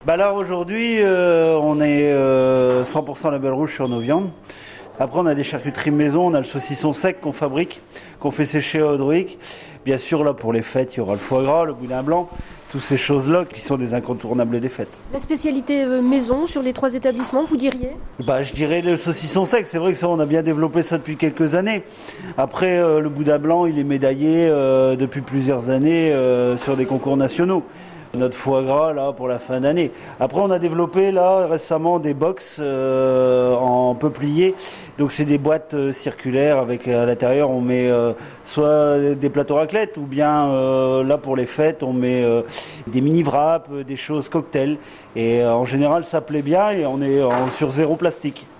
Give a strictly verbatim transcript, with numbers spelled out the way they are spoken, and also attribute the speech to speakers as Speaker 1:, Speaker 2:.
Speaker 1: Bah là aujourd'hui, euh, on est euh, cent pour cent label rouge sur nos viandes. Après, on a des charcuteries maison, on a le saucisson sec qu'on fabrique, qu'on fait sécher à Audruic. Bien sûr, là pour les fêtes, il y aura le foie gras, le boudin blanc, toutes ces choses-là qui sont des incontournables des fêtes.
Speaker 2: La spécialité euh, maison sur les trois établissements, vous diriez?
Speaker 1: Bah, je dirais le saucisson sec. C'est vrai que ça, on a bien développé ça depuis quelques années. Après, euh, le boudin blanc, il est médaillé euh, depuis plusieurs années euh, sur des concours nationaux. Notre foie gras là pour la fin d'année. Après on a développé là récemment des box euh, en peuplier. Donc c'est des boîtes euh, circulaires avec à l'intérieur on met euh, soit des plateaux raclette ou bien euh, là pour les fêtes on met euh, des mini wraps, des choses cocktails et euh, en général ça plaît bien et on est en, sur zéro plastique.